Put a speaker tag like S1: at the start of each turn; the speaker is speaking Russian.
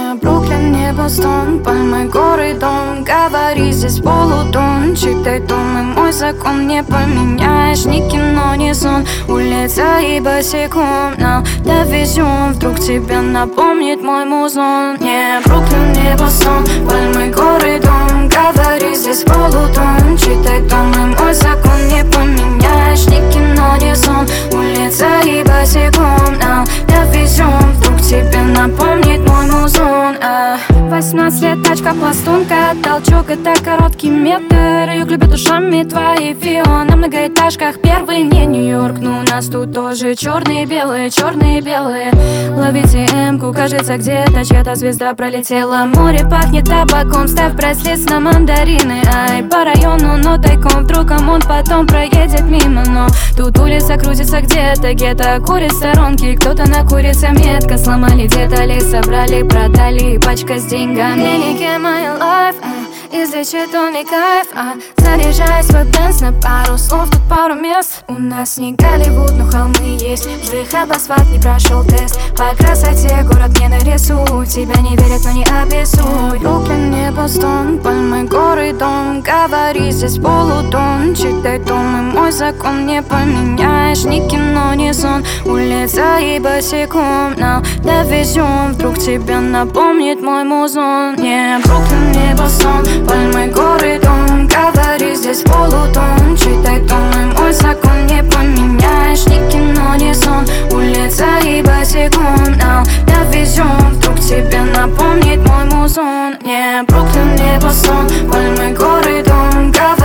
S1: Не Бруклин, не Бостон, пальмы, горы, дом. Говори, здесь полутон. Читай том, и мой закон не поменяешь. Ни кино, ни сон, улица и босиком нам довезем. Вдруг тебе напомнит мой музон. Не Бруклин, не Бостон, пальмы, горы, дом. Говори, здесь полутон. Читай том, и мой закон не поменяешь. Ни кино, ни сон, улица и босиком нам довезем. Вдруг тебе напомнит мой музон. 18 лет, тачка, пластунка, толчок — это короткий метр. Юг любит ушами твои фио. На многоэтажках первый не Нью-Йорк, но у нас тут тоже черные и белые, черные и белые. Ловите М-ку, кажется, где-то чья-то звезда пролетела. Море пахнет табаком, ставь прайс-лист на мандарины. Ай, по району, но тайком, вдруг он потом проедет мимо. Но тут улица крутится где-то, гетто курит сторонки. Кто-то накурится метко, сломали детали, собрали, продали, пачка с деньгами. Денег мой лайф, излечит он и кайф. Заряжай свой бенз на пару слов, тут пару мест. У нас не Голливуд, но холмы есть. Вдыхал асфальт, не прошел тест. По красоте город не нарисуй. Тебя не верят, но не обессудь. Бруклин, не Бостон, пальмы, горы, дом. Говори, здесь полутон. Читай том, и мой закон не поменяешь. Ни кино, ни сон, улица и босиком нам довезем. Вдруг тебе напомнит мой музон. Не Бруклин, не Бостон, пальмы, горы, дом. Говори, здесь полутон. Читай том, и мой закон не поменяешь. Ни кино, ни сон, улица и босиком нам довезем. Вдруг тебе напомнит мой музон. Не Бруклин, не Бостон, пальмы, горы, дом.